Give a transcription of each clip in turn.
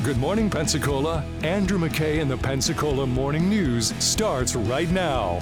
Good Morning Pensacola, Andrew McKay and the Pensacola Morning News starts right now.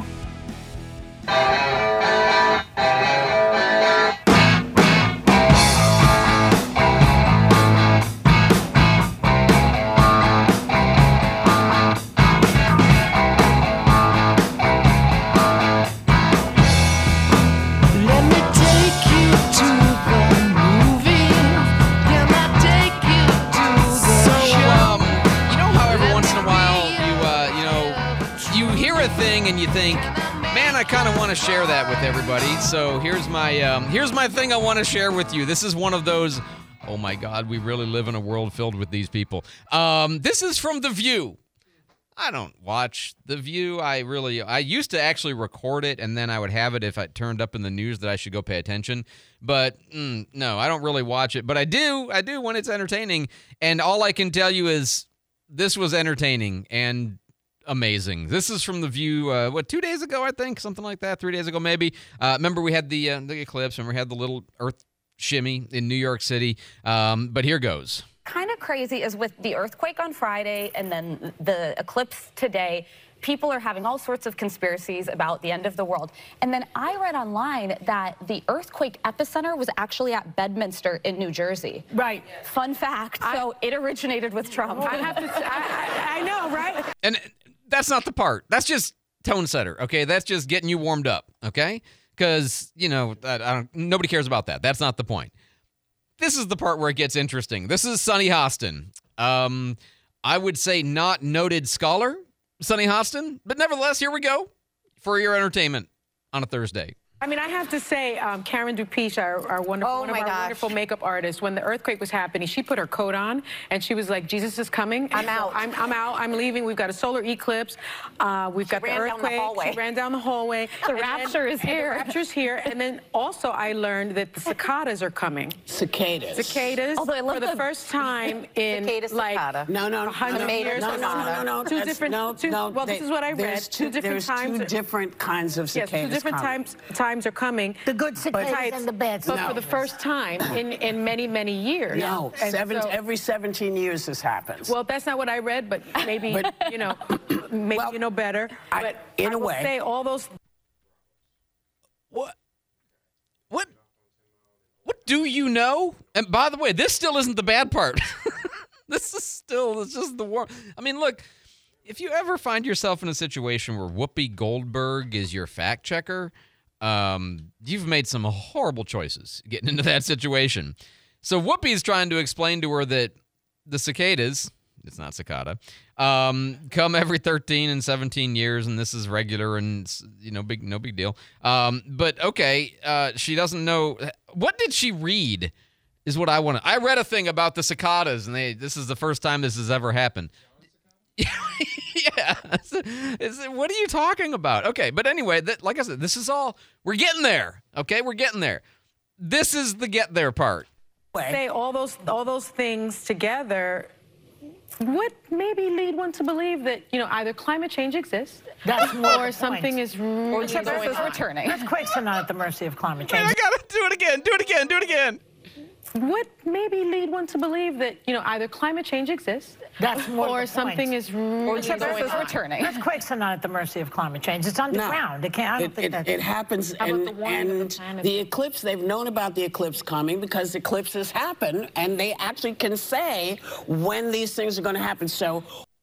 And you think, man, I kind of want to share that with everybody. So here's my thing I want to share with you. This is one of those, oh my God, we really live in a world filled with these people. This is from The View. I don't watch The View. I used to actually record it, and then I would have it if it turned up in the news that I should go pay attention. But no, I don't really watch it. But I do when it's entertaining. And all I can tell you is this was entertaining and amazing. This is from The View, 2 days ago, I think? Something like that, 3 days ago maybe. Remember we had the eclipse, and we had the little earth shimmy in New York City. But here goes. Kind of crazy is with the earthquake on Friday and then the eclipse today, people are having all sorts of conspiracies about the end of the world. And then I read online that the earthquake epicenter was actually at Bedminster in New Jersey. Right. Fun fact. So it originated with Trump. I have to say, I know, right? And that's not the part. That's just tone setter, okay? That's just getting you warmed up, okay? Because, nobody cares about that. That's not the point. This is the part where it gets interesting. This is Sunny Hostin. I would say not noted scholar, Sunny Hostin, but nevertheless, here we go for your entertainment on a Thursday. I mean, I have to say, Karen Dupiche, our wonderful, one of our wonderful makeup artists, when the earthquake was happening, she put her coat on, and she was like, Jesus is coming. I'm out. I'm out. I'm leaving. We've got a solar eclipse. We've got the earthquake. She ran down the hallway. The rapture is here. The rapture's here. And then also I learned that the cicadas are coming. Cicadas. Although I love for the first time in cicada. No. 100 years. No. Two different. Well, this is what I read. There's two different kinds of cicadas. Yes, two different times are coming. The good cicadas and the bad cicadas. But for the first time in many, many years. No, every 17 years this happens. Well, that's not what I read, but maybe, maybe you know better. But in I a will way. say all those... What do you know? And by the way, this still isn't the bad part. It's just the war. I mean, look, if you ever find yourself in a situation where Whoopi Goldberg is your fact checker, you've made some horrible choices getting into that situation. So Whoopi's trying to explain to her that the cicadas, it's not cicada, come every 13 and 17 years, and this is regular and, no big deal. But okay, she doesn't know. What did she read is what I want to. I read a thing about the cicadas, and this is the first time this has ever happened. Yeah. What are you talking about? Okay, but anyway, like I said, this is all, we're getting there. Okay, we're getting there. This is the get there part. Say all those things together would maybe lead one to believe that, either climate change exists or something is really going on. Returning. Earthquakes are not at the mercy of climate change. I gotta do it again. Would maybe lead one to believe that, either climate change exists or something is really going on. Returning. Earthquakes are not at the mercy of climate change. It's underground. It happens, and the eclipse, they've known about the eclipse coming because eclipses happen, and they actually can say when these things are going to happen. So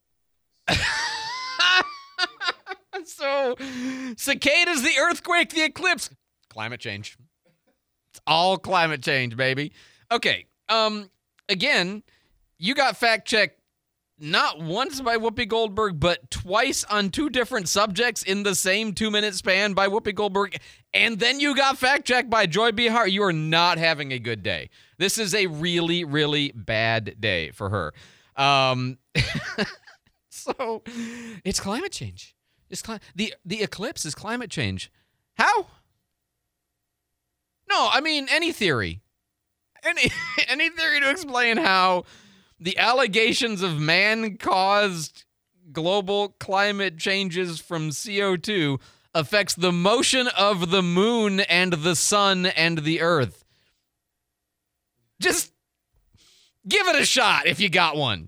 cicadas, the earthquake, the eclipse, climate change. It's all climate change, baby. Okay, again, you got fact-checked not once by Whoopi Goldberg, but twice on two different subjects in the same 2-minute span by Whoopi Goldberg, and then you got fact-checked by Joy Behar. You are not having a good day. This is a really, really bad day for her. So, it's climate change. The eclipse is climate change. How? No, I mean, any theory. Any theory to explain how the allegations of man-caused global climate changes from CO2 affects the motion of the moon and the sun and the earth. Just give it a shot if you got one.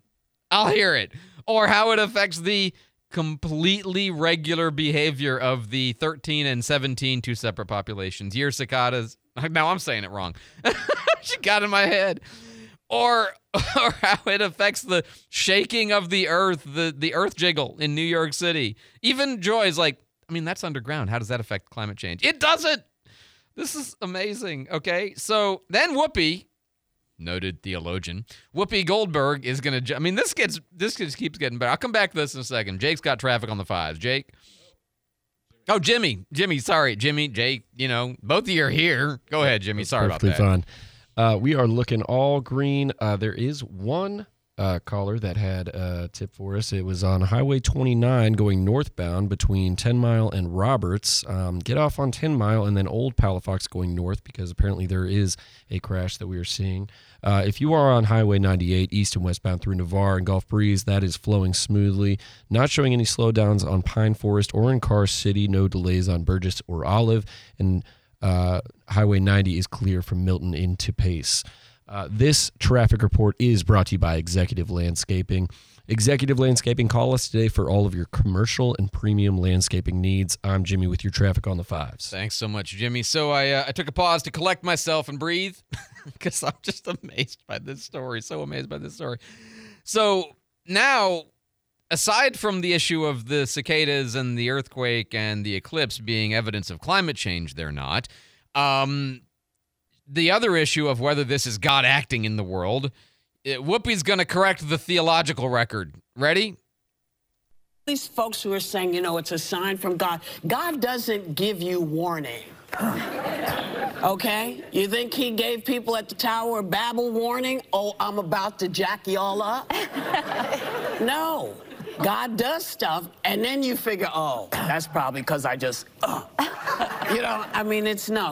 I'll hear it. Or how it affects the completely regular behavior of the 13 and 17, two separate populations. Year cicadas. Now I'm saying it wrong. She got in my head. Or how it affects the shaking of the earth, the earth jiggle in New York City. Even Joy's like, I mean, that's underground. How does that affect climate change? It doesn't. This is amazing, okay? So then Whoopi, noted theologian, Whoopi Goldberg is going to, I mean, this just keeps getting better. I'll come back to this in a second. Jake's got traffic on the fives. Jake? Oh, Jimmy, sorry. Jimmy, Jake, both of you are here. Go ahead, Jimmy. Sorry about that. Fine. We are looking all green. There is one caller that had a tip for us. It was on Highway 29 going northbound between 10 Mile and Roberts. Get off on 10 Mile and then Old Palafox going north because apparently there is a crash that we are seeing. If you are on Highway 98 east and westbound through Navarre and Gulf Breeze, that is flowing smoothly. Not showing any slowdowns on Pine Forest or in Carr City. No delays on Burgess or Olive. And Highway 90 is clear from Milton into Pace. This traffic report is brought to you by Executive Landscaping. Executive Landscaping, call us today for all of your commercial and premium landscaping needs. I'm Jimmy with your traffic on the fives. Thanks so much, Jimmy. So I took a pause to collect myself and breathe because I'm just amazed by this story. So amazed by this story. So now, aside from the issue of the cicadas and the earthquake and the eclipse being evidence of climate change, they're not. The other issue of whether this is God acting in the world, Whoopi's going to correct the theological record. Ready? These folks who are saying, it's a sign from God. God doesn't give you warning. Okay? You think he gave people at the Tower of Babel warning? Oh, I'm about to jack y'all up? No. God does stuff, and then you figure, oh, that's probably because I just, it's no.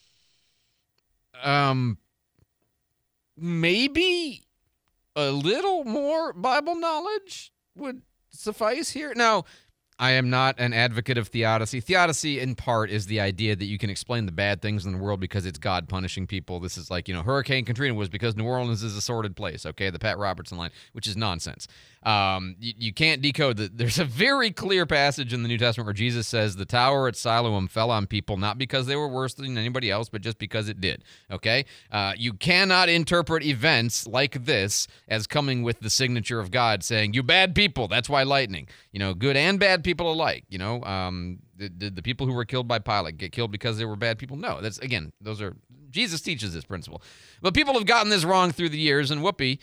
Maybe a little more Bible knowledge would suffice here. Now, I am not an advocate of theodicy. Theodicy, in part, is the idea that you can explain the bad things in the world because it's God punishing people. This is like, Hurricane Katrina was because New Orleans is a sordid place, okay? The Pat Robertson line, which is nonsense. You can't decode that. There's a very clear passage in the New Testament where Jesus says the tower at Siloam fell on people not because they were worse than anybody else, but just because it did, okay? You cannot interpret events like this as coming with the signature of God saying, you bad people, that's why lightning. Good and bad people alike. Did the people who were killed by Pilate get killed because they were bad people? No. That's, again, Jesus teaches this principle. But people have gotten this wrong through the years, and Whoopi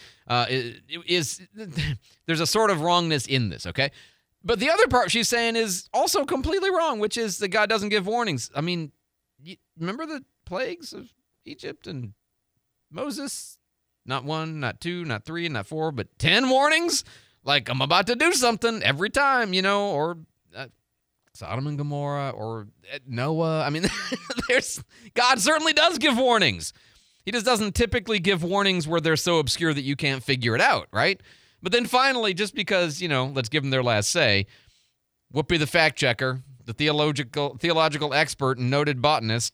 there's a sort of wrongness in this, okay? But the other part she's saying is also completely wrong, which is that God doesn't give warnings. I mean, remember the plagues of Egypt and Moses? Not 1, not 2, not 3, not 4, but 10 warnings? Like, I'm about to do something every time, or Sodom and Gomorrah or Noah. I mean, God certainly does give warnings. He just doesn't typically give warnings where they're so obscure that you can't figure it out, right? But then finally, just because, let's give them their last say, Whoopi the fact checker, the theological expert and noted botanist.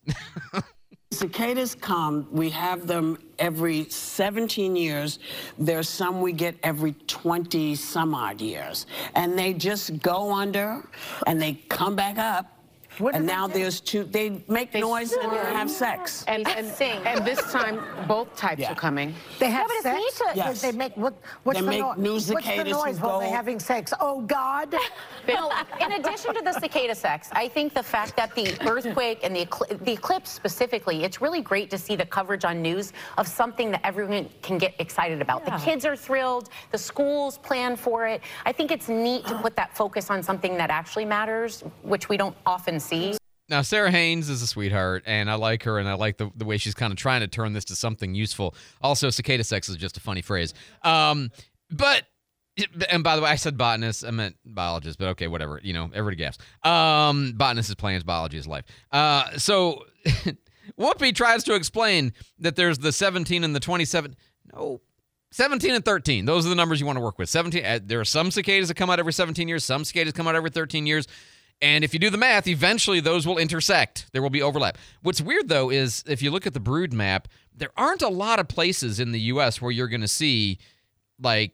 Cicadas come, we have them every 17 years. There's some we get every 20 some odd years. And they just go under and they come back up. And now there's two, they make noise and have sex. And sing. And this time, both types are coming. They have sex? Yes. They make, what's they the make new cicadas what's the noise while they're having sex? Oh, God. No, in addition to the cicada sex, I think the fact that the earthquake and the eclipse specifically, it's really great to see the coverage on news of something that everyone can get excited about. Yeah. The kids are thrilled. The schools plan for it. I think it's neat to put that focus on something that actually matters, which we don't often see. Now, Sarah Haynes is a sweetheart, and I like her, and I like the way she's kind of trying to turn this to something useful. Also, cicada sex is just a funny phrase. And by the way, I said botanist. I meant biologist, but okay, whatever. Everybody gaps. Botanist is plants, biology is life. So Whoopi tries to explain that there's the 17 and the 27. No, 17 and 13. Those are the numbers you want to work with. 17. There are some cicadas that come out every 17 years. Some cicadas come out every 13 years. And if you do the math, eventually those will intersect. There will be overlap. What's weird, though, is if you look at the brood map, there aren't a lot of places in the U.S. where you're going to see, like,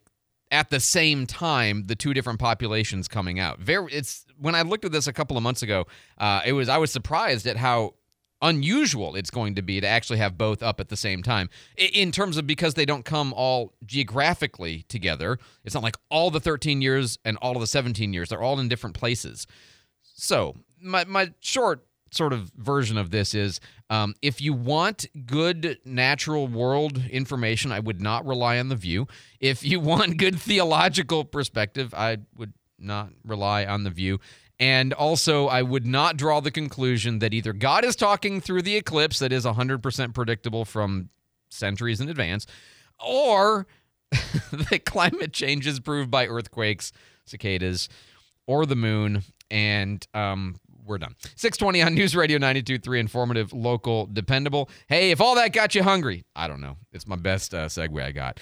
at the same time, the two different populations coming out. When I looked at this a couple of months ago, I was surprised at how unusual it's going to be to actually have both up at the same time in terms of because they don't come all geographically together. It's not like all the 13 years and all of the 17 years. They're all in different places. So my short sort of version of this is if you want good natural world information, I would not rely on The View. If you want good theological perspective, I would not rely on The View. And also, I would not draw the conclusion that either God is talking through the eclipse that is 100% predictable from centuries in advance, or that climate change is proved by earthquakes, cicadas, or the moon, and we're done. 620 on News Radio 92.3, informative, local, dependable. Hey, if all that got you hungry, I don't know. It's my best segue I got.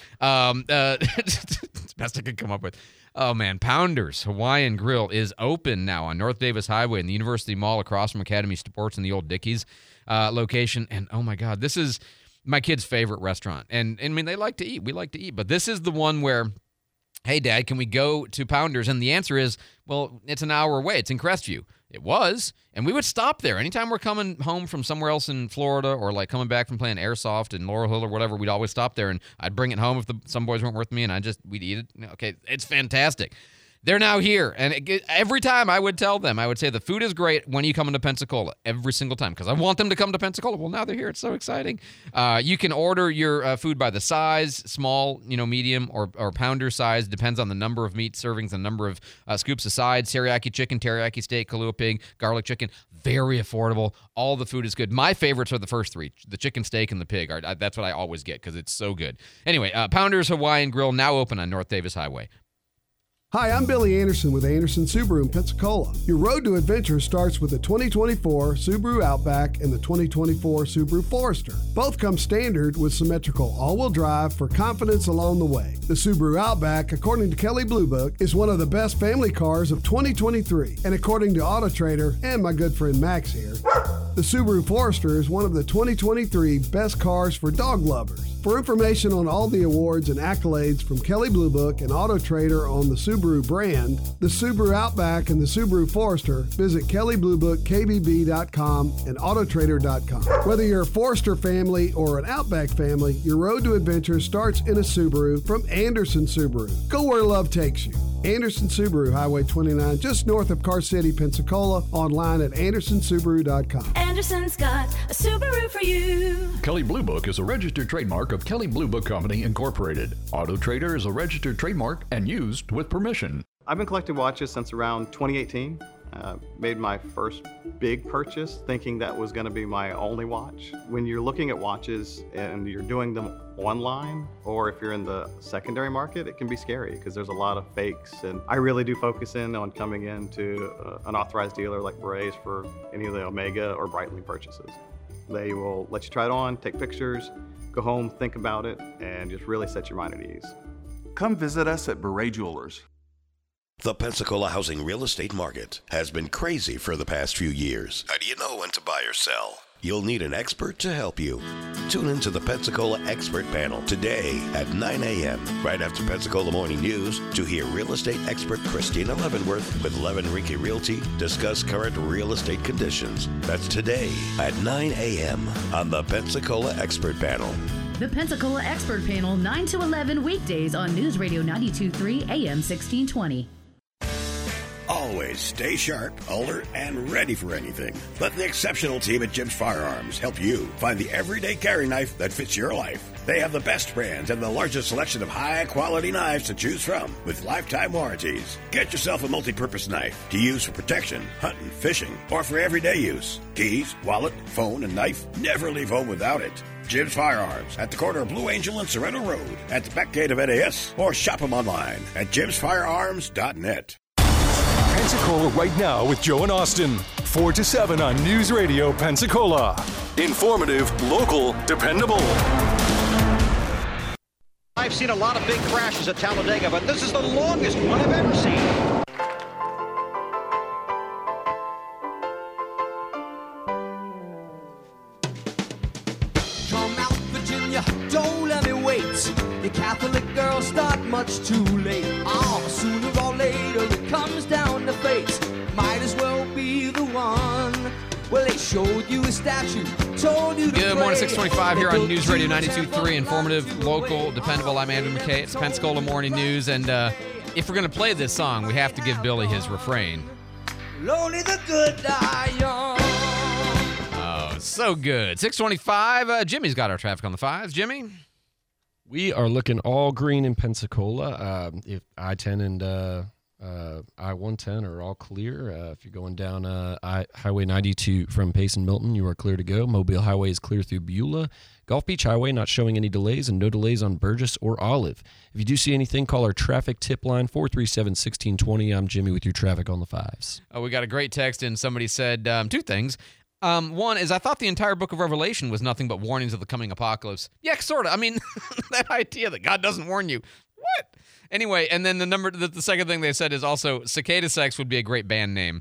It's the best I could come up with. Oh, man, Pounders Hawaiian Grill is open now on North Davis Highway in the University Mall across from Academy Sports in the old Dickies location. And, oh, my God, this is my kid's favorite restaurant. And I mean, they like to eat. We like to eat. But this is the one where, hey, Dad, can we go to Pounders? And the answer is, well, it's an hour away. It's in Crestview. It was, and we would stop there. Anytime we're coming home from somewhere else in Florida or like coming back from playing airsoft in Laurel Hill or whatever, we'd always stop there, and I'd bring it home if some boys weren't with me, and we'd eat it. Okay, it's fantastic. They're now here, and every time I would tell them, I would say the food is great when you come into Pensacola, every single time, because I want them to come to Pensacola. Well, now they're here. It's so exciting. You can order your food by the size, small, medium, or pounder size. Depends on the number of meat servings, the number of scoops of sides. Teriyaki chicken, teriyaki steak, Kahlua pig, garlic chicken. Very affordable. All the food is good. My favorites are the first three, the chicken, steak, and the pig. That's what I always get because it's so good. Anyway, Pounders Hawaiian Grill now open on North Davis Highway. Hi, I'm Billy Anderson with Anderson Subaru in Pensacola. Your road to adventure starts with the 2024 Subaru Outback and the 2024 Subaru Forester. Both come standard with symmetrical all-wheel drive for confidence along the way. The Subaru Outback, according to Kelley Blue Book, is one of the best family cars of 2023. And according to Auto Trader and my good friend Max here, the Subaru Forester is one of the 2023 best cars for dog lovers. For information on all the awards and accolades from Kelley Blue Book and Auto Trader on the Subaru brand, the Subaru Outback, and the Subaru Forester, visit KelleyBlueBookKBB.com and AutoTrader.com. Whether you're a Forester family or an Outback family, your road to adventure starts in a Subaru from Anderson Subaru. Go where love takes you. Anderson Subaru, Highway 29, just north of Car City, Pensacola, online at AndersonSubaru.com. Anderson's got a Subaru for you. Kelley Blue Book is a registered trademark of Kelley Blue Book Company, Incorporated. Auto Trader is a registered trademark and used with permission. I've been collecting watches since around 2018. Made my first big purchase thinking that was going to be my only watch. When you're looking at watches and you're doing them online, or if you're in the secondary market, it can be scary because there's a lot of fakes. And I really do focus in on coming into an authorized dealer like Berets for any of the Omega or Breitling purchases. They will let you try it on, take pictures, go home, think about it, and just really set your mind at ease. Come visit us at Beret Jewelers. The Pensacola housing real estate market has been crazy for the past few years. How do you know when to buy or sell? You'll need an expert to help you. Tune into the Pensacola Expert Panel today at 9 a.m. right after Pensacola Morning News to hear real estate expert Christina Leavenworth with Levin Rinke Realty discuss current real estate conditions. That's today at 9 a.m. on the Pensacola Expert Panel. The Pensacola Expert Panel, 9 to 11 weekdays on News Radio 92.3 AM 1620. Always stay sharp, alert, and ready for anything. Let the exceptional team at Jim's Firearms help you find the everyday carry knife that fits your life. They have the best brands and the largest selection of high-quality knives to choose from with lifetime warranties. Get yourself a multi-purpose knife to use for protection, hunting, fishing, or for everyday use. Keys, wallet, phone, and knife. Never leave home without it. Jim's Firearms at the corner of Blue Angel and Sorrento Road at the back gate of NAS, or shop them online at jimsfirearms.net. Pensacola right now with Joe and Austin. 4 to 7 on News Radio Pensacola. Informative, local, dependable. I've seen a lot of big crashes at Talladega, but this is the longest one I've ever seen. Come out, Virginia, don't let me wait. The Catholic girls start much too late. statue told you to Good morning, pray. 625 here on News Radio 92.3. Informative, local, dependable. I'm Andrew McKay. It's Pensacola Morning News. And if we're going to play this song, we have to give Billy his refrain. Lonely the good die young. Oh, so good. 625. Jimmy's got our traffic on the fives. Jimmy? We are looking all green in Pensacola. If I-10 and I-110 are all clear. If you're going down Highway 92 from Payson Milton, you are clear to go. Mobile Highway is clear through Beulah. Gulf Beach Highway not showing any delays, and no delays on Burgess or Olive. If you do see anything, call our traffic tip line, 437-1620. I'm Jimmy with your traffic on the fives. Oh, we got a great text in. Somebody said two things. One is, I thought the entire book of Revelation was nothing but warnings of the coming apocalypse. Yeah, sort of. I mean, that idea that God doesn't warn you. What? Anyway, and then the second thing they said is also Cicada Sex would be a great band name.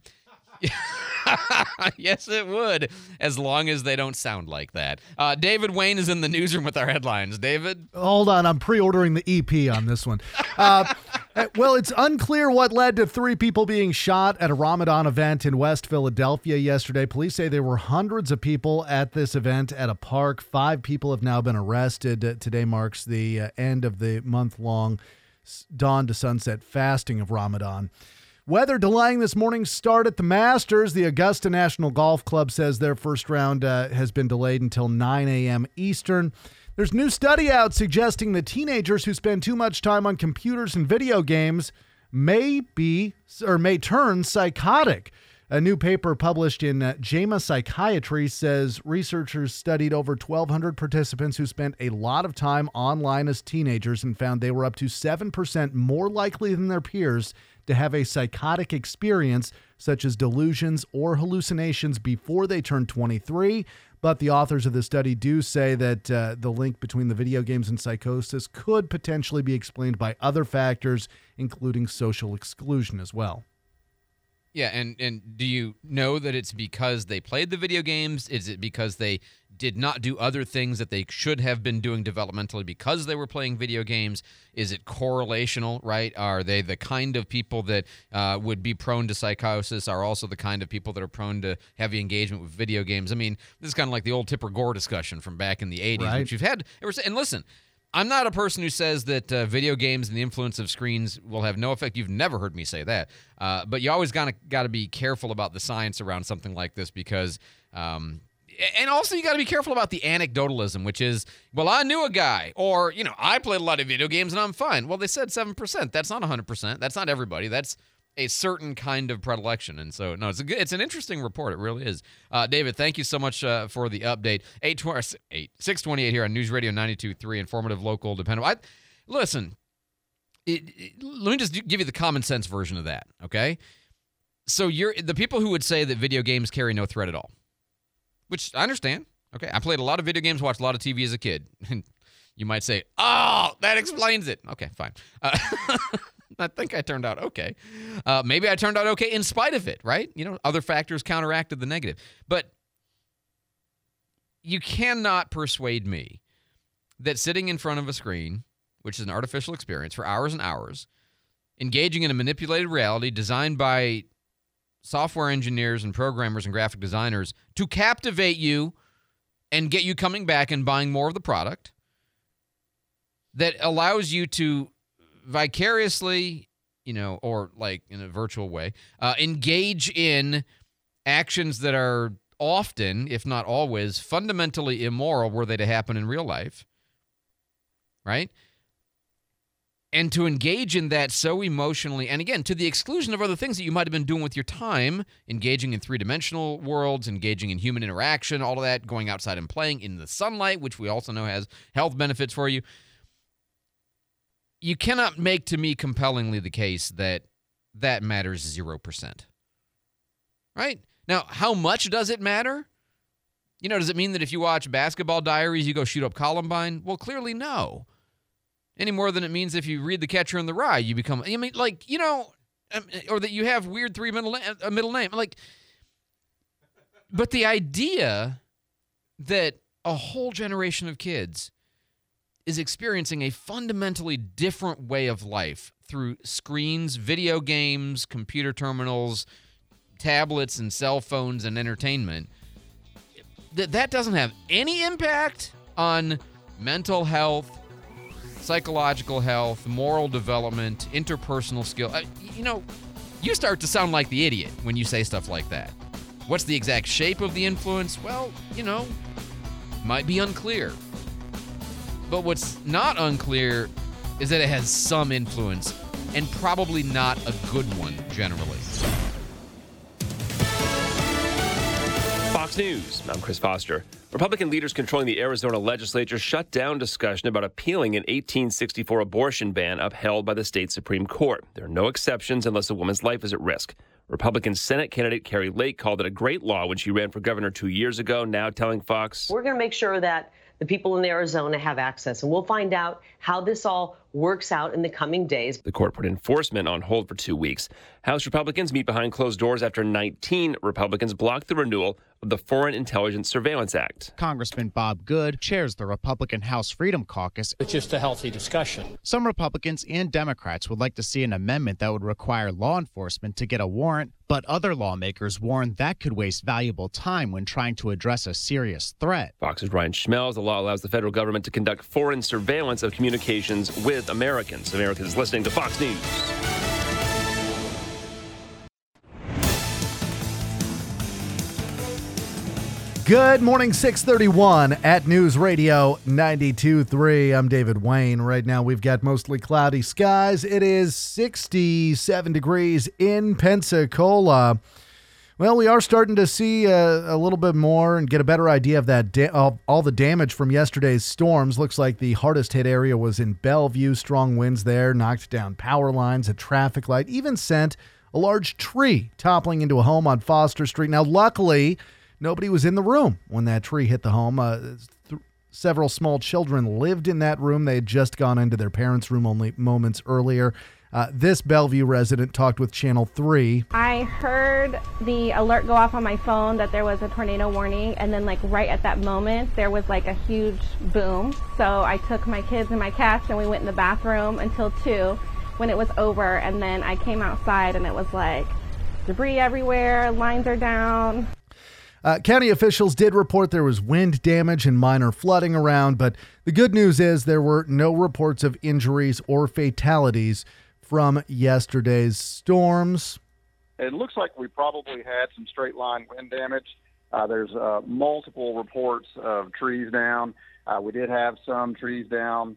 Yes, it would, as long as they don't sound like that. David Wayne is in the newsroom with our headlines. David? Hold on, I'm pre-ordering the EP on this one. Well, it's unclear what led to 3 people being shot at a Ramadan event in West Philadelphia yesterday. Police say there were hundreds of people at this event at a park. 5 people have now been arrested. Today marks the end of the month-long dawn to sunset fasting of Ramadan. Weather delaying this morning's start at the Masters. The Augusta National Golf Club says their first round has been delayed until 9 a.m. Eastern. There's a new study out suggesting that teenagers who spend too much time on computers and video games may turn psychotic. A new paper published in JAMA Psychiatry says researchers studied over 1,200 participants who spent a lot of time online as teenagers and found they were up to 7% more likely than their peers to have a psychotic experience, such as delusions or hallucinations, before they turn 23. But the authors of the study do say that the link between the video games and psychosis could potentially be explained by other factors, including social exclusion as well. Yeah, and do you know that it's because they played the video games? Is it because they did not do other things that they should have been doing developmentally because they were playing video games? Is it correlational, right? Are they the kind of people that would be prone to psychosis are also the kind of people that are prone to heavy engagement with video games? I mean, this is kind of like the old Tipper Gore discussion from back in the 80s, right, which you've had ever since. And listen, I'm not a person who says that video games and the influence of screens will have no effect. You've never heard me say that. But you always got to be careful about the science around something like this because and also you got to be careful about the anecdotalism, which is, well, I knew a guy, or, I played a lot of video games and I'm fine. Well, they said 7%. That's not 100%. That's not everybody. That's a certain kind of predilection. And so, no, it's an interesting report. It really is. David, thank you so much for the update. 628 here on News Radio 92.3, informative, local, dependable. Listen, let me just give you the common sense version of that, okay? So you're the people who would say that video games carry no threat at all, which I understand. Okay, I played a lot of video games, watched a lot of TV as a kid. And you might say, oh, that explains it. Okay, fine. I think I turned out okay. Maybe I turned out okay in spite of it, right? Other factors counteracted the negative. But you cannot persuade me that sitting in front of a screen, which is an artificial experience for hours and hours, engaging in a manipulated reality designed by software engineers and programmers and graphic designers to captivate you and get you coming back and buying more of the product, that allows you to vicariously, or like in a virtual way, engage in actions that are often, if not always, fundamentally immoral were they to happen in real life, right? And to engage in that so emotionally, and again, to the exclusion of other things that you might have been doing with your time, engaging in three-dimensional worlds, engaging in human interaction, all of that, going outside and playing in the sunlight, which we also know has health benefits for you. You cannot make to me compellingly the case that that matters 0%. Right? Now, how much does it matter? Does it mean that if you watch Basketball Diaries, you go shoot up Columbine? Well, clearly no. Any more than it means if you read The Catcher in the Rye, you become, or that you have weird a middle name. But the idea that a whole generation of kids is experiencing a fundamentally different way of life through screens, video games, computer terminals, tablets, and cell phones and entertainment, that doesn't have any impact on mental health, psychological health, moral development, interpersonal skill. You start to sound like the idiot when you say stuff like that. What's the exact shape of the influence? Well, might be unclear. But what's not unclear is that it has some influence, and probably not a good one generally. Fox News, I'm Chris Foster. Republican leaders controlling the Arizona legislature shut down discussion about appealing an 1864 abortion ban upheld by the state Supreme Court. There are no exceptions unless a woman's life is at risk. Republican Senate candidate Carrie Lake called it a great law when she ran for governor 2 years ago, now telling Fox, "We're going to make sure that the people in Arizona have access, and we'll find out how this all works out in the coming days." The court put enforcement on hold for 2 weeks. House Republicans meet behind closed doors after 19 Republicans blocked the renewal of the Foreign Intelligence Surveillance Act. Congressman Bob Good chairs the Republican House Freedom Caucus. It's just a healthy discussion. Some Republicans and Democrats would like to see an amendment that would require law enforcement to get a warrant, but other lawmakers warn that could waste valuable time when trying to address a serious threat. Fox's Ryan Schmelz. The law allows the federal government to conduct foreign surveillance of communications with Americans. Americans listening to Fox News. Good morning, 631 at News Radio 92.3. I'm David Wayne. Right now we've got mostly cloudy skies. It is 67 degrees in Pensacola. Well, we are starting to see a little bit more and get a better idea of that of all the damage from yesterday's storms. Looks like the hardest hit area was in Bellevue. Strong winds there knocked down power lines, a traffic light, even sent a large tree toppling into a home on Foster Street. Now, luckily, nobody was in the room when that tree hit the home. Several small children lived in that room. They had just gone into their parents' room only moments earlier. This Bellevue resident talked with Channel 3. I heard the alert go off on my phone that there was a tornado warning, and then right at that moment, there was a huge boom. So I took my kids and my cats, and we went in the bathroom until 2 when it was over, and then I came outside, and it was debris everywhere, lines are down. County officials did report there was wind damage and minor flooding around, but the good news is there were no reports of injuries or fatalities from yesterday's storms. It looks like we probably had some straight line wind damage. There's multiple reports of trees down. We did have some trees down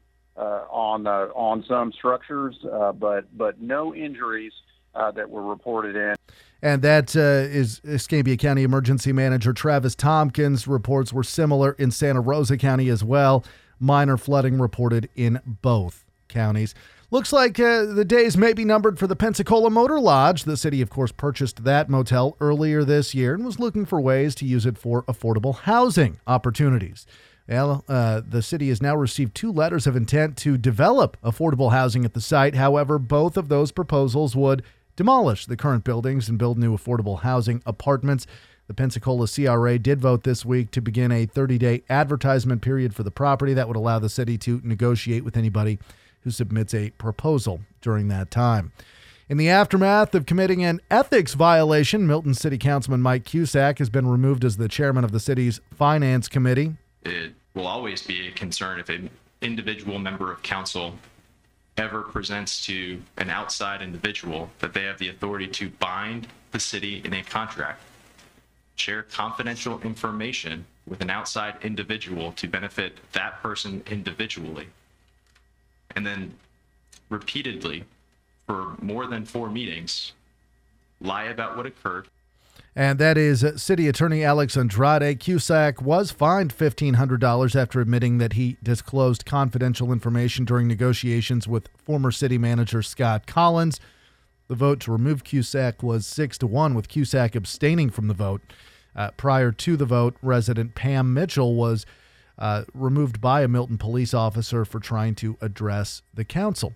on some structures, but no injuries that were reported in. And that is Escambia County Emergency Manager Travis Tompkins. Reports were similar in Santa Rosa County as well. Minor flooding reported in both counties. Looks like the days may be numbered for the Pensacola Motor Lodge. The city, of course, purchased that motel earlier this year and was looking for ways to use it for affordable housing opportunities. Well, the city has now received 2 letters of intent to develop affordable housing at the site. However, both of those proposals would demolish the current buildings and build new affordable housing apartments. The Pensacola CRA did vote this week to begin a 30-day advertisement period for the property that would allow the city to negotiate with anybody who submits a proposal during that time. In the aftermath of committing an ethics violation, Milton City Councilman Mike Cusack has been removed as the chairman of the city's Finance Committee. It will always be a concern if an individual member of council ever presents to an outside individual that they have the authority to bind the city in a contract, share confidential information with an outside individual to benefit that person individually, and then repeatedly for more than 4 meetings lie about what occurred. And that is City Attorney Alex Andrade. Cusack was fined $1,500 after admitting that he disclosed confidential information during negotiations with former city manager Scott Collins. The vote to remove Cusack was 6-1, with Cusack abstaining from the vote. Prior to the vote, resident Pam Mitchell was removed by a Milton police officer for trying to address the council.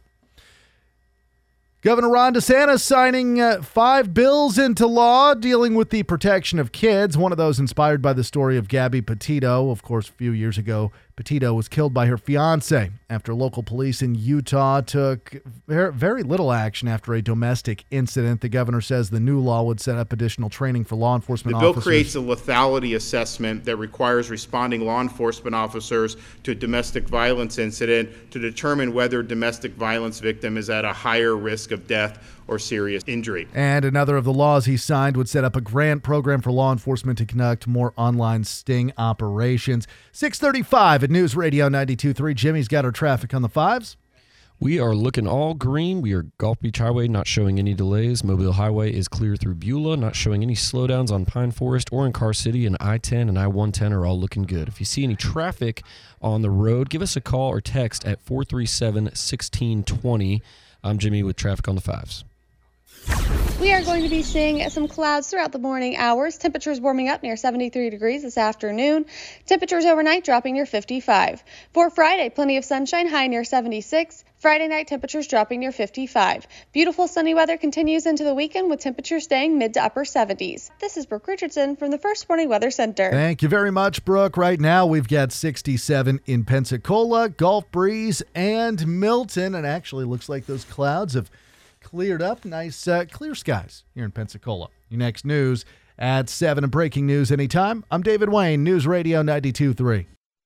Governor Ron DeSantis signing 5 bills into law dealing with the protection of kids. One of those inspired by the story of Gabby Petito. Of course, a few years ago, Petito was killed by her fiancé after local police in Utah took very little action after a domestic incident. The governor says the new law would set up additional training for law enforcement officers. The bill creates a lethality assessment that requires responding law enforcement officers to a domestic violence incident to determine whether domestic violence victim is at a higher risk of death or serious injury. And another of the laws he signed would set up a grant program for law enforcement to conduct more online sting operations. 6:35 at News Radio 92.3. Jimmy's got our traffic on the fives. We are looking all green. We are Gulf Beach Highway, not showing any delays. Mobile Highway is clear through Beulah, not showing any slowdowns on Pine Forest or in Car City, and I-10 and I-110 are all looking good. If you see any traffic on the road, give us a call or text at 437-1620. I'm Jimmy with traffic on the fives. We are going to be seeing some clouds throughout the morning hours. Temperatures warming up near 73 degrees this afternoon. Temperatures overnight dropping near 55. For Friday, plenty of sunshine, high near 76. Friday night, temperatures dropping near 55. Beautiful sunny weather continues into the weekend with temperatures staying mid to upper 70s. This is Brooke Richardson from the First Warning Weather Center. Thank you very much, Brooke. Right now, we've got 67 in Pensacola, Gulf Breeze, and Milton. And actually looks like those clouds have cleared up. Nice clear skies here in Pensacola. Your next news at 7 and breaking news anytime. I'm David Wayne, News Radio 92.3.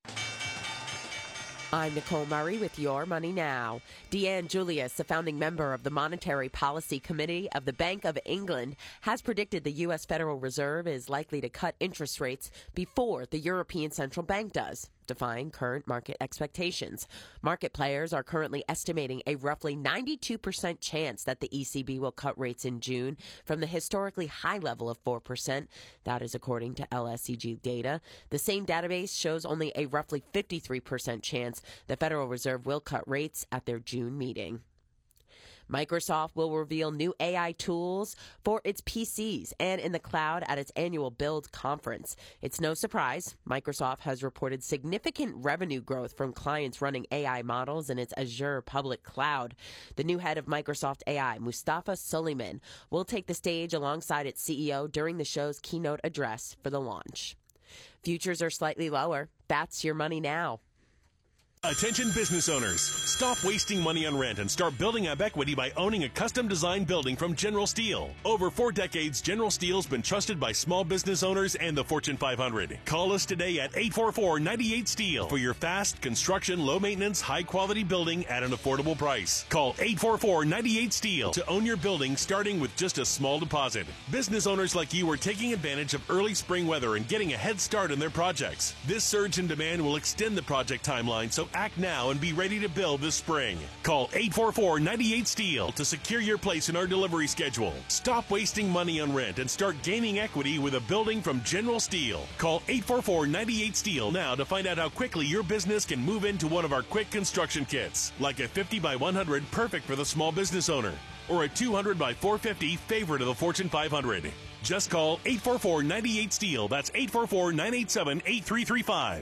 I'm Nicole Murray with Your Money Now. Deanne Julius, a founding member of the Monetary Policy Committee of the Bank of England, has predicted the U.S. Federal Reserve is likely to cut interest rates before the European Central Bank does, defying current market expectations. Market players are currently estimating a roughly 92% chance that the ECB will cut rates in June from the historically high level of 4%. That is according to LSEG data. The same database shows only a roughly 53% chance the Federal Reserve will cut rates at their June meeting. Microsoft will reveal new AI tools for its PCs and in the cloud at its annual Build conference. It's no surprise. Microsoft has reported significant revenue growth from clients running AI models in its Azure public cloud. The new head of Microsoft AI, Mustafa Suleyman, will take the stage alongside its CEO during the show's keynote address for the launch. Futures are slightly lower. That's Your Money Now. Attention business owners. Stop wasting money on rent and start building up equity by owning a custom-designed building from General Steel. Over 4 decades, General Steel's been trusted by small business owners and the Fortune 500. Call us today at 844-98-STEEL for your fast, construction, low-maintenance, high-quality building at an affordable price. Call 844-98-STEEL to own your building starting with just a small deposit. Business owners like you are taking advantage of early spring weather and getting a head start on their projects. This surge in demand will extend the project timeline, so act now and be ready to build this spring. Call 844-98-STEEL to secure your place in our delivery schedule. Stop wasting money on rent and start gaining equity with a building from General Steel. Call 844-98-STEEL now to find out how quickly your business can move into one of our quick construction kits, like a 50 by 100 perfect for the small business owner, or a 200 by 450 favorite of the Fortune 500. Just call 844-98-STEEL. That's 844-987-8335.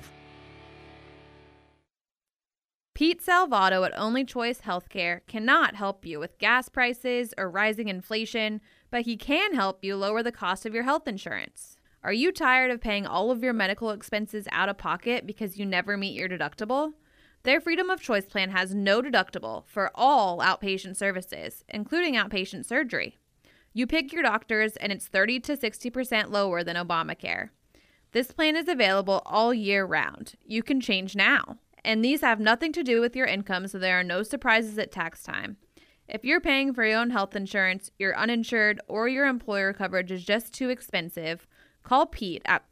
Pete Salvato at Only Choice Healthcare cannot help you with gas prices or rising inflation, but he can help you lower the cost of your health insurance. Are you tired of paying all of your medical expenses out of pocket because you never meet your deductible? Their Freedom of Choice plan has no deductible for all outpatient services, including outpatient surgery. You pick your doctors and it's 30 to 60% lower than Obamacare. This plan is available all year round. You can change now. And these have nothing to do with your income, so there are no surprises at tax time. If you're paying for your own health insurance, you're uninsured, or your employer coverage is just too expensive, call Pete at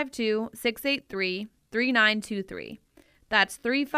352-683-3923. That's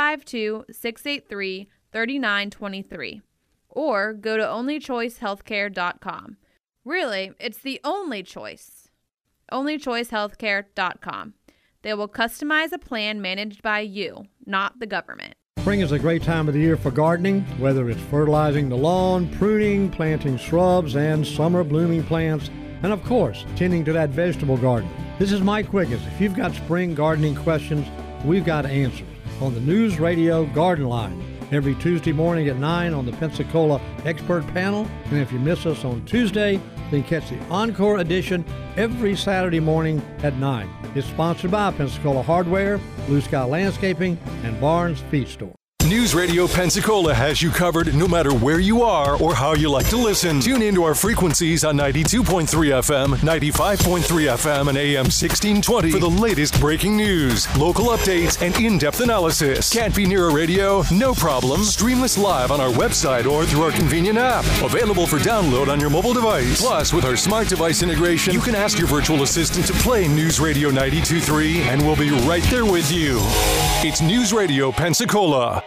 352-683-3923. Or go to onlychoicehealthcare.com. Really, it's the only choice. onlychoicehealthcare.com. They will customize a plan managed by you, not the government. Spring is a great time of the year for gardening, whether it's fertilizing the lawn, pruning, planting shrubs and summer blooming plants, and of course, tending to that vegetable garden. This is Mike Quiggins. If you've got spring gardening questions, we've got answers on the News Radio Garden Line. every Tuesday morning at 9 on the Pensacola Expert Panel. And if you miss us on Tuesday, then catch the Encore edition every Saturday morning at 9. It's sponsored by Pensacola Hardware, Blue Sky Landscaping, and Barnes Feed Store. News Radio Pensacola has you covered no matter where you are or how you like to listen. Tune into our frequencies on 92.3 FM, 95.3 FM, and AM 1620 for the latest breaking news, local updates, and in-depth analysis. Can't be near a radio? No problem. Stream us live on our website or through our convenient app. Available for download on your mobile device. Plus, with our smart device integration, you can ask your virtual assistant to play News Radio 92.3, and we'll be right there with you. It's News Radio Pensacola.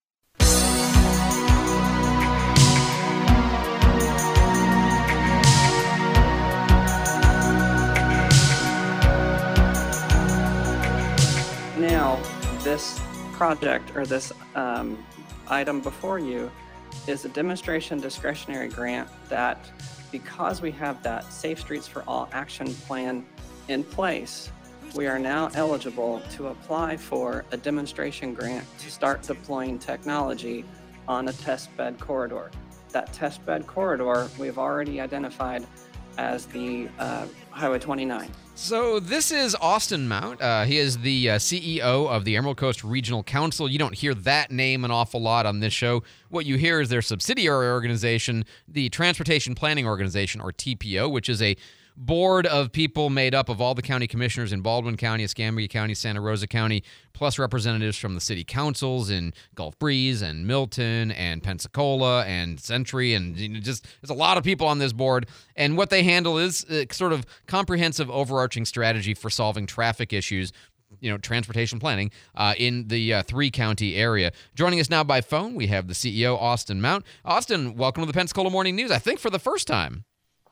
Now, this project or this item before you is a demonstration discretionary grant that, because we have that Safe Streets for All action plan in place, we are now eligible to apply for a demonstration grant to start deploying technology on a test bed corridor. That test bed corridor we've already identified as the Highway 29. So this is Austin Mount. He is the CEO of the Emerald Coast Regional Council. You don't hear that name an awful lot on this show. What you hear is their subsidiary organization, the Transportation Planning Organization, or TPO, which is a board of people made up of all the county commissioners in Baldwin County, Escambia County, Santa Rosa County, plus representatives from the city councils in Gulf Breeze and Milton and Pensacola and Century, and just there's a lot of people on this board. And what they handle is sort of comprehensive overarching strategy for solving traffic issues, transportation planning in the 3-county area. Joining us now by phone, we have the CEO, Austin Mount. Austin, welcome to the Pensacola Morning News, I think for the first time.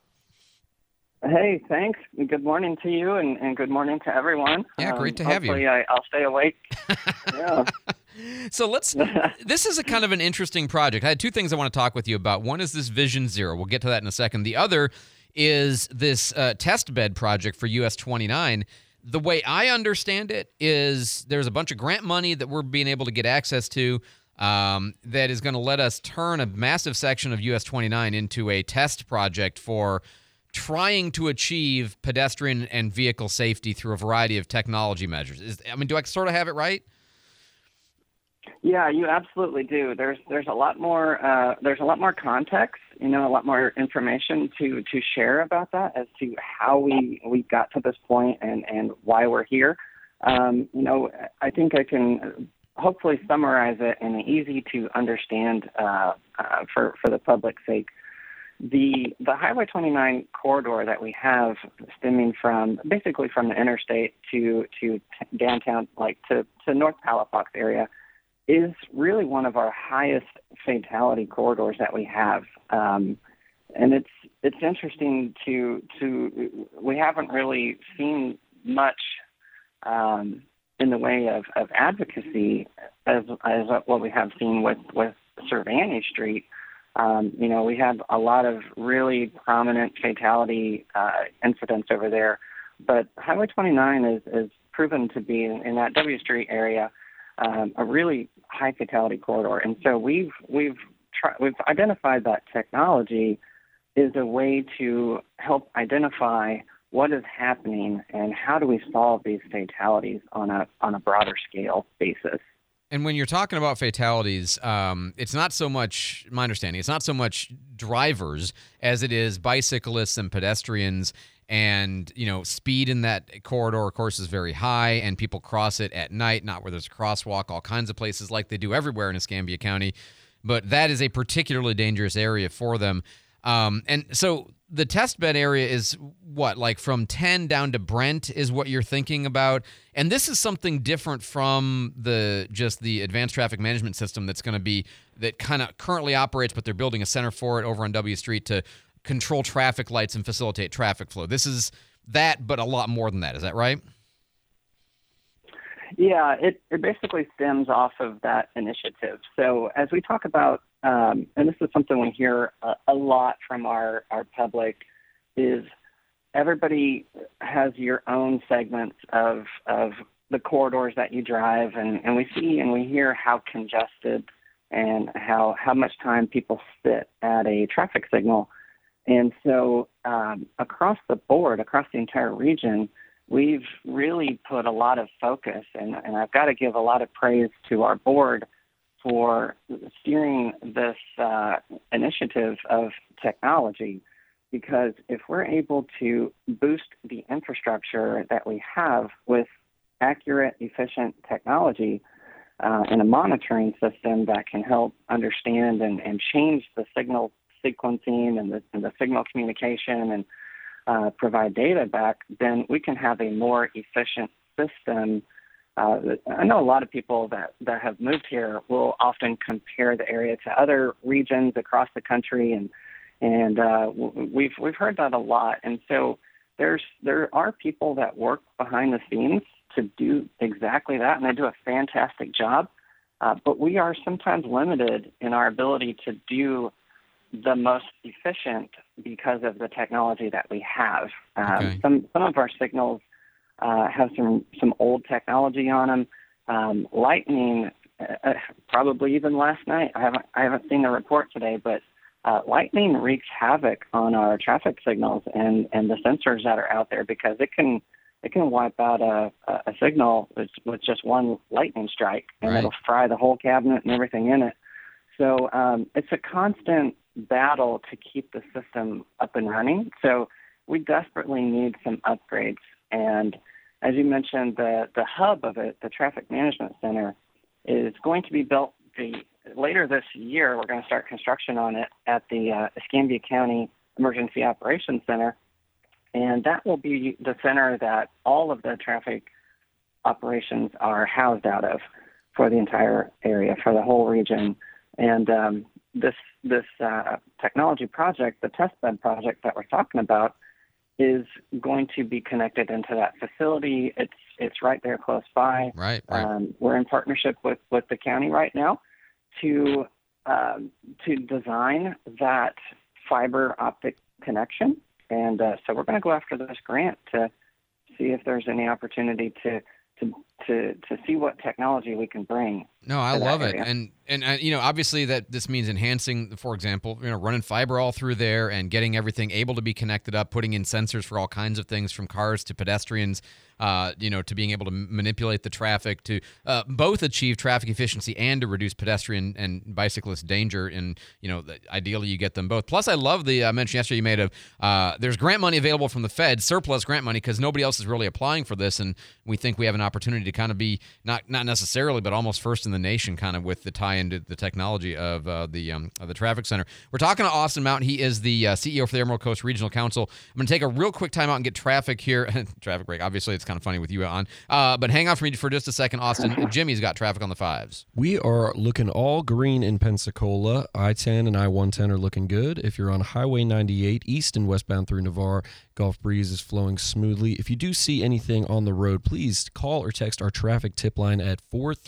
Hey, thanks. Good morning to you, and good morning to everyone. Yeah, great to have you. Hopefully I'll stay awake. Yeah. So this is a kind of an interesting project. I had two things I want to talk with you about. One is this Vision Zero. We'll get to that in a second. The other is this test bed project for US 29. The way I understand it is there's a bunch of grant money that we're being able to get access to that is going to let us turn a massive section of US 29 into a test project for trying to achieve pedestrian and vehicle safety through a variety of technology measures. Do I sort of have it right? Yeah, you absolutely do. There's a lot more context, a lot more information to share about that as to how we got to this point and why we're here. I think I can hopefully summarize it in an easy to understand for the public's sake. The Highway 29 corridor that we have stemming from basically from the interstate to downtown, to North Palafox area, is really one of our highest fatality corridors that we have. And it's interesting we haven't really seen much in the way of advocacy as what we have seen with Cervani Street. We have a lot of really prominent fatality incidents over there, but Highway 29 is proven to be in that W Street area a really high fatality corridor, and so we've identified that technology is a way to help identify what is happening and how do we solve these fatalities on a broader scale basis. And when you're talking about fatalities, it's not so much, my understanding, it's not so much drivers as it is bicyclists and pedestrians. And, speed in that corridor, of course, is very high, and people cross it at night, not where there's a crosswalk, all kinds of places like they do everywhere in Escambia County. But that is a particularly dangerous area for them. And so the test bed area is what, like from 10 down to Brent is what you're thinking about. And this is something different from the advanced traffic management system that kind of currently operates, but they're building a center for it over on W Street to control traffic lights and facilitate traffic flow. This is that, but a lot more than that. Is that right? Yeah, it basically stems off of that initiative. So as we talk about, and this is something we hear a lot from our public, is everybody has your own segments of the corridors that you drive, and we see and we hear how congested and how much time people sit at a traffic signal. And so across the board, across the entire region, we've really put a lot of focus, and I've got to give a lot of praise to our board for steering this initiative of technology, because if we're able to boost the infrastructure that we have with accurate, efficient technology and a monitoring system that can help understand and change the signal sequencing and the signal communication and provide data back, then we can have a more efficient system. I know a lot of people that have moved here will often compare the area to other regions across the country, and we've heard that a lot. And so there are people that work behind the scenes to do exactly that, and they do a fantastic job. But we are sometimes limited in our ability to do the most efficient because of the technology that we have. Some of our signals have some old technology on them. Lightning, probably even last night. I haven't seen the report today, but lightning wreaks havoc on our traffic signals and the sensors that are out there, because it can wipe out a signal with just one lightning strike, and it'll fry the whole cabinet and everything in it. So it's a constant battle to keep the system up and running. So we desperately need some upgrades. And as you mentioned, the hub of it, the Traffic Management Center, is going to be built later this year. We're going to start construction on it at the Escambia County Emergency Operations Center. And that will be the center that all of the traffic operations are housed out of for the entire area, for the whole region. And this technology project, the testbed project that we're talking about, is going to be connected into that facility. It's right there close by. Right. We're in partnership with the county right now to design that fiber optic connection. And so we're going to go after this grant to see if there's any opportunity to see what technology we can bring. No, I love it. And obviously that this means enhancing, for example, running fiber all through there and getting everything able to be connected up, putting in sensors for all kinds of things, from cars to pedestrians, to being able to manipulate the traffic, to both achieve traffic efficiency and to reduce pedestrian and bicyclist danger. And, ideally you get them both. Plus, I love the mention yesterday you made of there's grant money available from the Fed, surplus grant money, because nobody else is really applying for this. And we think we have an opportunity to kind of be not necessarily, but almost first in the nation, kind of with the tie into the technology of the traffic center. We're talking to Austin Mountain. He is the CEO for the Emerald Coast Regional Council. I'm going to take a real quick time out and get traffic here. Traffic break. Obviously, it's kind of funny with you on. But hang on for me for just a second, Austin. Jimmy's got traffic on the 5s. We are looking all green in Pensacola. I-10 and I-110 are looking good. If you're on Highway 98, east and westbound through Navarre, Gulf Breeze is flowing smoothly. If you do see anything on the road, please call or text our traffic tip line at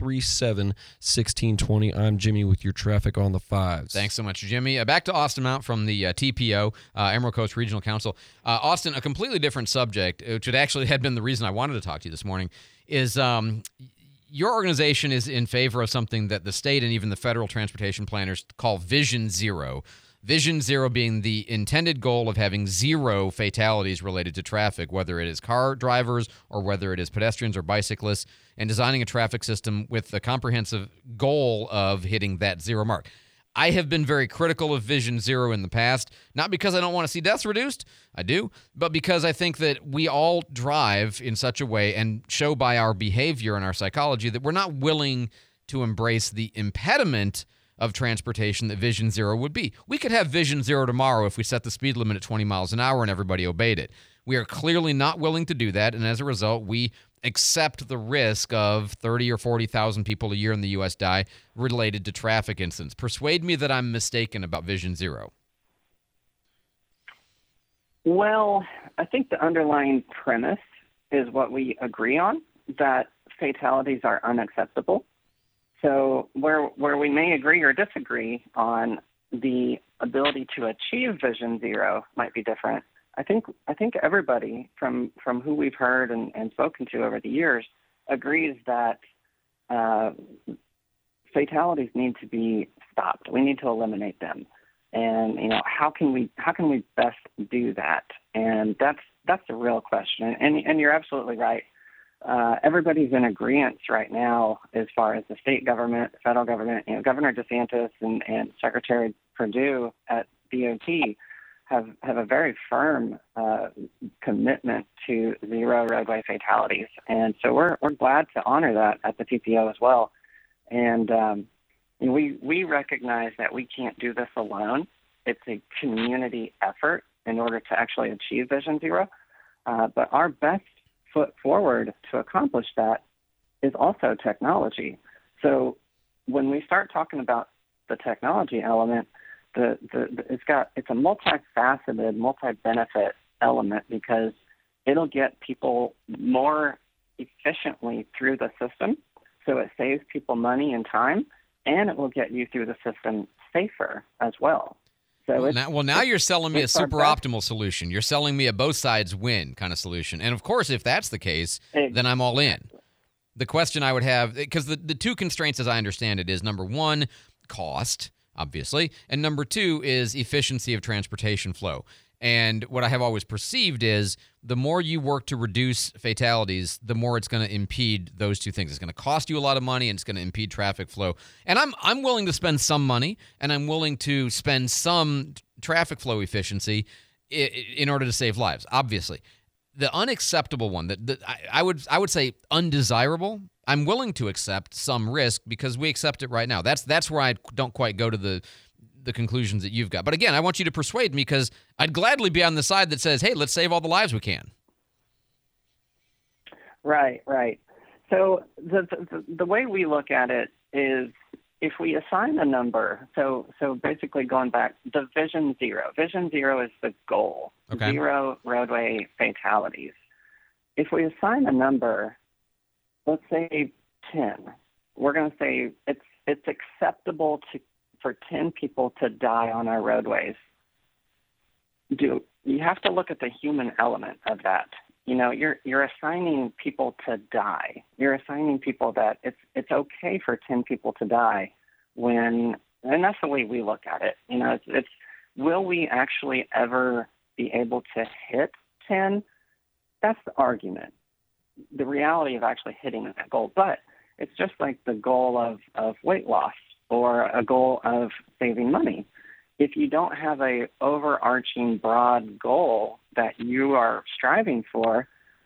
437-1620. I'm Jimmy with your traffic on the 5s. Thanks so much, Jimmy. Back to Austin Mount from the TPO, Emerald Coast Regional Council. Austin, a completely different subject, which had actually had been the reason I wanted to talk to you this morning, is your organization is in favor of something that the state and even the federal transportation planners call Vision Zero. Vision Zero being the intended goal of having zero fatalities related to traffic, whether it is car drivers or whether it is pedestrians or bicyclists, and designing a traffic system with the comprehensive goal of hitting that zero mark. I have been very critical of Vision Zero in the past, not because I don't want to see deaths reduced, I do, but because I think that we all drive in such a way and show by our behavior and our psychology that we're not willing to embrace the impediment of transportation that Vision Zero would be. We could have Vision Zero tomorrow if we set the speed limit at 20 miles an hour and everybody obeyed it. We are clearly not willing to do that, and as a result, we accept the risk of 30 or 40,000 people a year in the U.S. die related to traffic incidents. Persuade me that I'm mistaken about Vision Zero. Well, I think the underlying premise is what we agree on, that fatalities are unacceptable. So where we may agree or disagree on the ability to achieve Vision Zero might be different. I think everybody from who we've heard and spoken to over the years agrees that fatalities need to be stopped. We need to eliminate them. And how can we best do that? And that's the real question. And you're absolutely right. Everybody's in agreement right now as far as the state government, the federal government. Governor DeSantis and Secretary Perdue at DOT have a very firm commitment to zero roadway fatalities, and so we're glad to honor that at the TPO as well. And we recognize that we can't do this alone. It's a community effort in order to actually achieve Vision Zero. But our best foot forward to accomplish that is also technology. So when we start talking about the technology element, it's a multifaceted, multi-benefit element, because it'll get people more efficiently through the system. So it saves people money and time, and it will get you through the system safer as well. So now you're selling me a super optimal solution. You're selling me a both sides win kind of solution. And of course, if that's the case, then I'm all in. The question I would have, because the two constraints as I understand it is, number one, cost, obviously, and number two is efficiency of transportation flow. And what I have always perceived is the more you work to reduce fatalities, the more it's going to impede those two things. It's going to cost you a lot of money, and it's going to impede traffic flow. And I'm willing to spend some money, and I'm willing to spend some traffic flow efficiency in order to save lives, obviously. The unacceptable one, that I would say undesirable, I'm willing to accept some risk because we accept it right now. That's where I don't quite go to the conclusions that you've got. But again, I want you to persuade me, because I'd gladly be on the side that says, hey, let's save all the lives we can. Right. So the way we look at it is, if we assign a number, so basically going back, the Vision Zero is the goal. Okay. Zero roadway fatalities. If we assign a number, let's say 10, we're going to say it's acceptable for 10 people to die on our roadways. You have to look at the human element of that. You're assigning people to die. You're assigning people that it's okay for 10 people to die and that's the way we look at it. It's will we actually ever be able to hit 10? That's the argument. The reality of actually hitting that goal. But it's just like the goal of weight loss or a goal of saving money. If you don't have a overarching broad goal that you are striving for,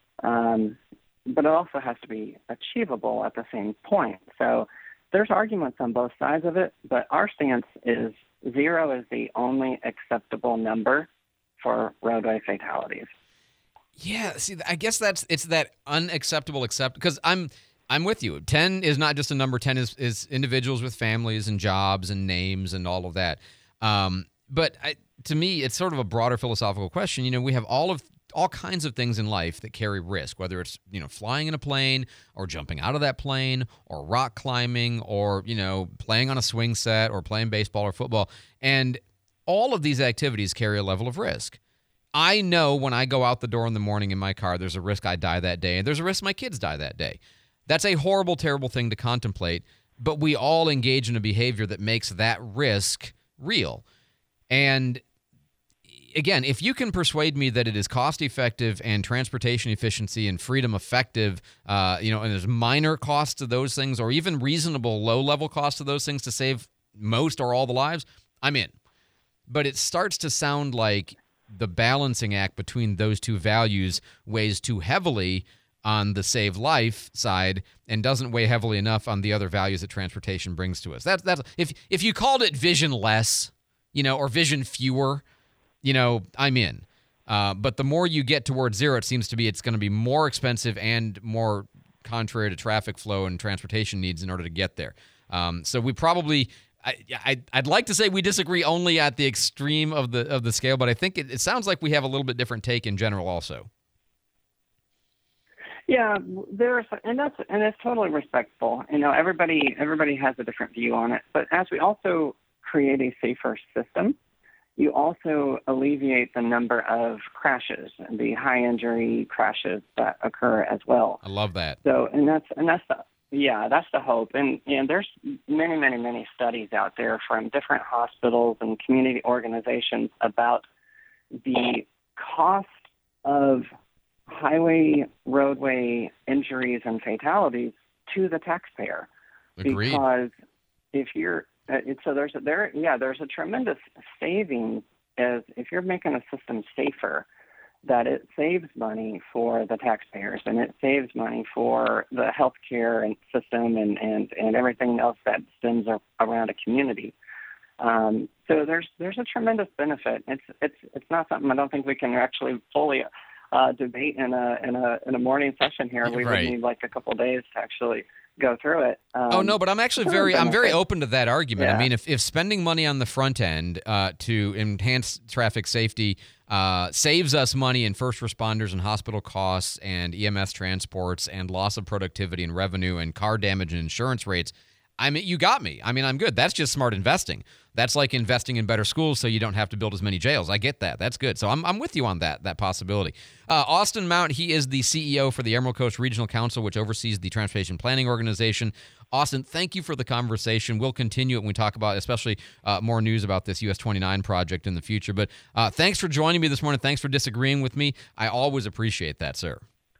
but it also has to be achievable at the same point. So there's arguments on both sides of it, but our stance is 0 is the only acceptable number for roadway fatalities. Yeah, see, I guess it's that unacceptable because I'm with you. 10 is not just a number. 10 is individuals with families and jobs and names and all of that. But to me, it's sort of a broader philosophical question. We have all kinds of things in life that carry risk, whether it's, flying in a plane or jumping out of that plane or rock climbing or, playing on a swing set or playing baseball or football. And all of these activities carry a level of risk. I know when I go out the door in the morning in my car, there's a risk I die that day, and there's a risk my kids die that day. That's a horrible, terrible thing to contemplate, but we all engage in a behavior that makes that risk real. And again, if you can persuade me that it is cost-effective and transportation efficiency and freedom effective, and there's minor costs to those things or even reasonable low-level costs to those things to save most or all the lives, I'm in. But it starts to sound like the balancing act between those two values weighs too heavily on the save life side and doesn't weigh heavily enough on the other values that transportation brings to us. That's if you called it vision less, or vision fewer, I'm in. But the more you get towards 0, it seems to be it's going to be more expensive and more contrary to traffic flow and transportation needs in order to get there. So we probably, I'd like to say we disagree only at the extreme of the scale, but I think it sounds like we have a little bit different take in general also. Yeah, and it's totally respectful. Everybody has a different view on it. But as we also create a safer system, you also alleviate the number of crashes and the high injury crashes that occur as well. I love that. So, and that's Yeah, that's the hope. And there's many, many, many studies out there from different hospitals and community organizations about the cost of highway, roadway injuries and fatalities to the taxpayer. Agreed. Because if you're there's a tremendous savings as if you're making a system safer, that it saves money for the taxpayers and it saves money for the healthcare and system and everything else that stems around a community. So there's a tremendous benefit. It's not something I don't think we can actually fully debate in a morning session here. We would need like a couple of days to actually go through it. But I'm actually very open to that argument. Yeah. I mean, if spending money on the front end to enhance traffic safety saves us money in first responders and hospital costs and EMS transports and loss of productivity and revenue and car damage and insurance rates, I mean, you got me. I mean, I'm good. That's just smart investing. That's like investing in better schools so you don't have to build as many jails. I get that. That's good. So I'm with you on that possibility. Austin Mount, he is the CEO for the Emerald Coast Regional Council, which oversees the Transportation Planning Organization. Austin, thank you for the conversation. We'll continue it when we talk about especially more news about this US 29 project in the future. But thanks for joining me this morning. Thanks for disagreeing with me. I always appreciate that, sir.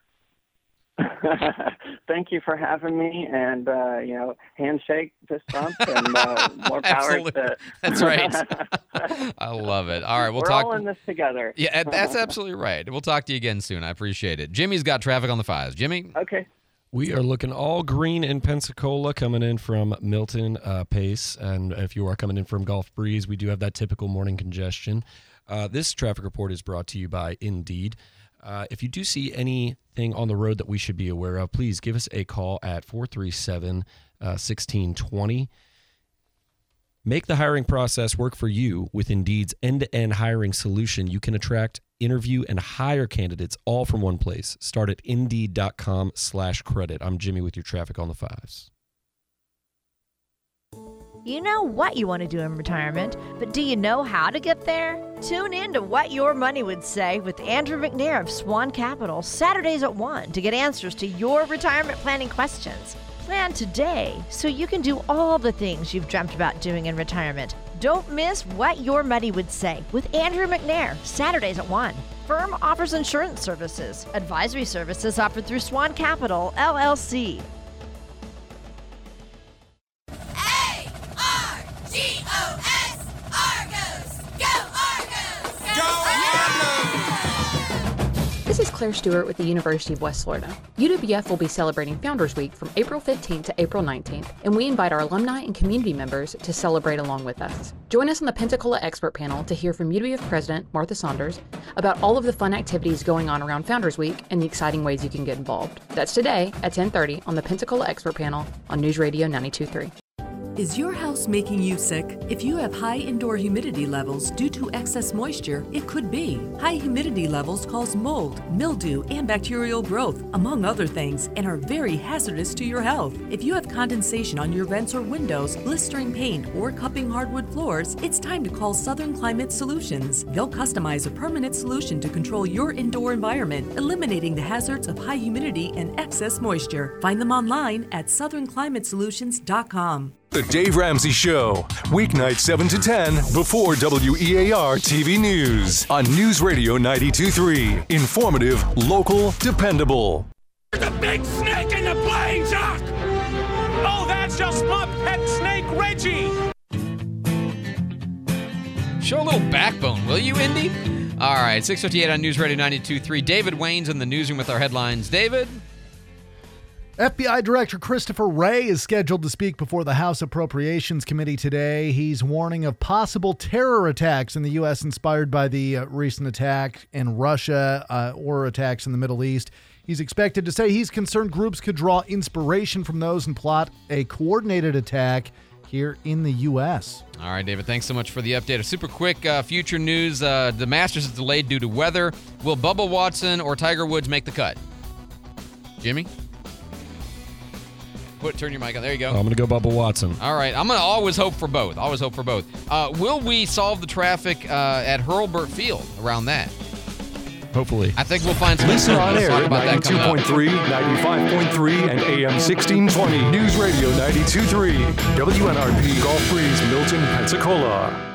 Thank you for having me, and handshake, fist bump, and more power. That's right. I love it. All right, we're talk. all in this together. Yeah, that's absolutely right. We'll talk to you again soon. I appreciate it. Jimmy's got traffic on the 5s. Jimmy. Okay. We are looking all green in Pensacola, coming in from Milton Pace, and if you are coming in from Gulf Breeze, we do have that typical morning congestion. This traffic report is brought to you by Indeed. If you do see anything on the road that we should be aware of, please give us a call at 437-1620. Make the hiring process work for you with Indeed's end-to-end hiring solution. You can attract, interview, and hire candidates all from one place. Start at Indeed.com/credit. I'm Jimmy with your traffic on the 5s. You know what you want to do in retirement, but do you know how to get there? Tune in to What Your Money Would Say with Andrew McNair of Swan Capital, Saturdays at 1 to get answers to your retirement planning questions. Plan today so you can do all the things you've dreamt about doing in retirement. Don't miss What Your Money Would Say with Andrew McNair, Saturdays at 1. Firm offers insurance services. Advisory services offered through Swan Capital, LLC. G-O-S, Argos! Go Argos! Go Argos! This is Claire Stewart with the University of West Florida. UWF will be celebrating Founders Week from April 15th to April 19th, and we invite our alumni and community members to celebrate along with us. Join us on the Pensacola Expert Panel to hear from UWF President Martha Saunders about all of the fun activities going on around Founders Week and the exciting ways you can get involved. That's today at 10:30 on the Pensacola Expert Panel on News Radio 92.3. Is your house making you sick? If you have high indoor humidity levels due to excess moisture, it could be. High humidity levels cause mold, mildew, and bacterial growth, among other things, and are very hazardous to your health. If you have condensation on your vents or windows, blistering paint, or cupping hardwood floors, it's time to call Southern Climate Solutions. They'll customize a permanent solution to control your indoor environment, eliminating the hazards of high humidity and excess moisture. Find them online at southernclimatesolutions.com. The Dave Ramsey Show, weeknight 7 to 10 before WEAR TV News on News Radio 92.3. Informative, local, dependable. There's a big snake in the plane, Jock! Oh, that's just my pet snake, Reggie! Show a little backbone, will you, Indy? All right, 6:58 on News Radio 92.3. David Wayne's in the newsroom with our headlines. David? FBI Director Christopher Wray is scheduled to speak before the House Appropriations Committee today. He's warning of possible terror attacks in the U.S. inspired by the recent attack in Russia or attacks in the Middle East. He's expected to say he's concerned groups could draw inspiration from those and plot a coordinated attack here in the U.S. All right, David, thanks so much for the update. A super quick future news. The Masters is delayed due to weather. Will Bubba Watson or Tiger Woods make the cut? Jimmy? Turn your mic on. There you go. I'm going to go Bubba Watson. All right. I'm going to always hope for both. Will we solve the traffic at Hurlburt Field around that? Hopefully. I think we'll find some Listen on Let's air talk at about that coming up. 92.3, 95.3, and AM 1620. News Radio 92.3, WNRP Gulf Breeze, Milton, Pensacola.